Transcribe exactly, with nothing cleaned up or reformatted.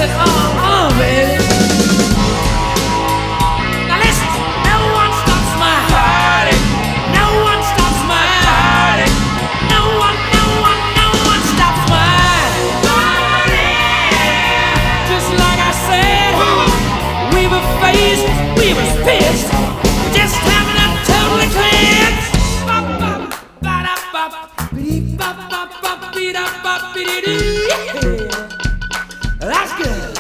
Uh, baby. Now listen, no one stops my party. No one stops my party. No one, no one, no one stops my party. Just like I said, we were faced, we was pissed, just having a totally cleanse. That's good.